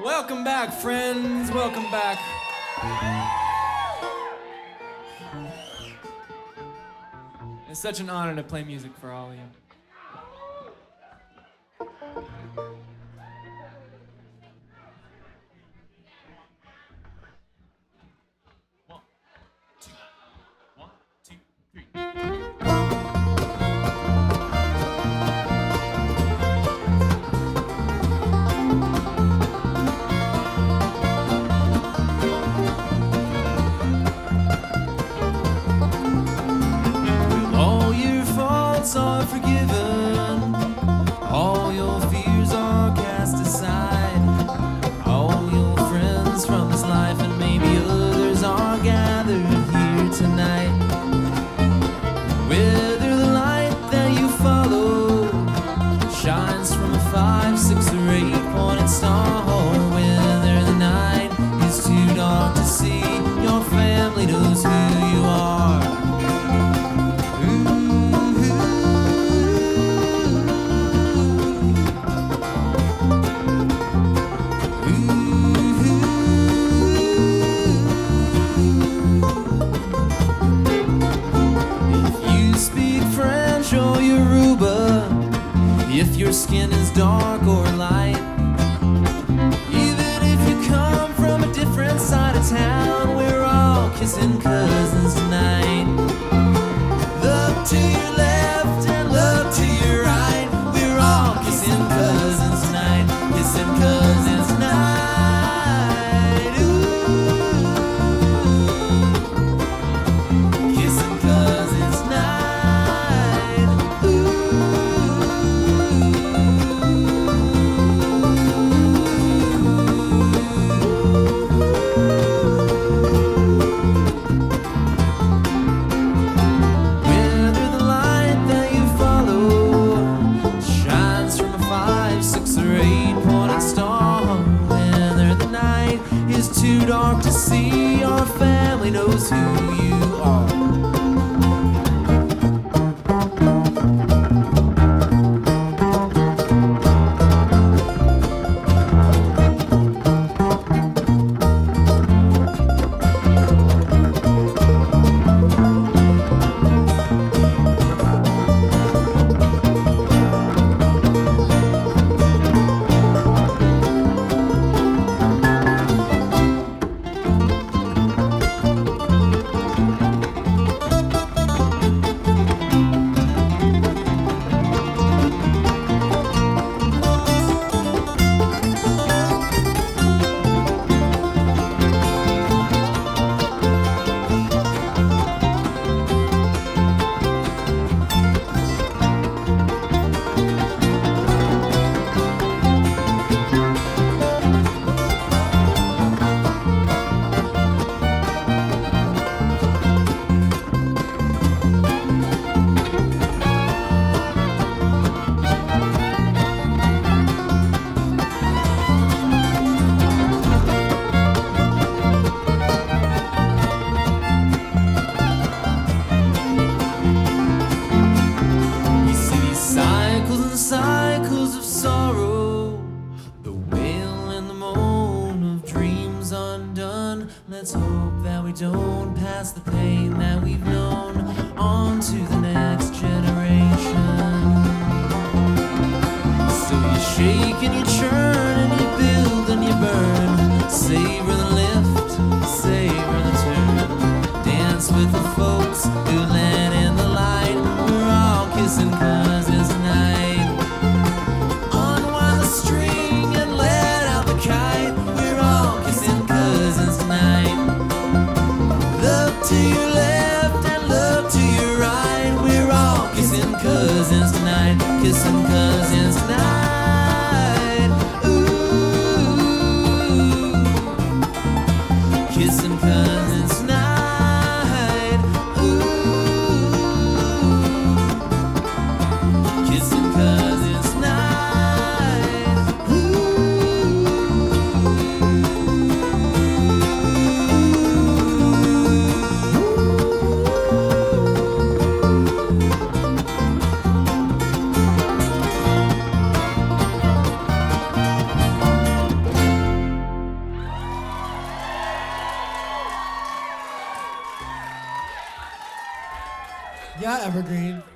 Welcome back, friends. Welcome back. It's such an honor to play music for all of you. Are forgiven, all your fears are cast aside, all your friends from this life and maybe others are gathered here tonight. Whether the light that you follow shines from a 5, 6, or 8-pointed star, or whether the night is too dark to see, your family knows who you are. If your skin is dark or light, even if you come from a different side of town, we're all kissing cousins tonight. Love to your left and love to your right, we're all kissing cousins tonight, kissing cousins tonight. Ooh, kissing cousins tonight. Too dark to see, our family knows who you are. Cycles of sorrow, the wail and the moan of dreams undone. Let's hope that we don't pass the pain that we've known on to the next generation. So you shake and you churn and you build and you burn, savor the lift, savor the turn, dance with the folks who let in the light. We're all kissing cousins tonight. String and let out the kite, we're all kissing cousins tonight. Love to your left and love to your right, we're all kissing cousins tonight, kissing cousins tonight. Ooh, kissing cousins tonight. Ooh. Yeah, Evergreen.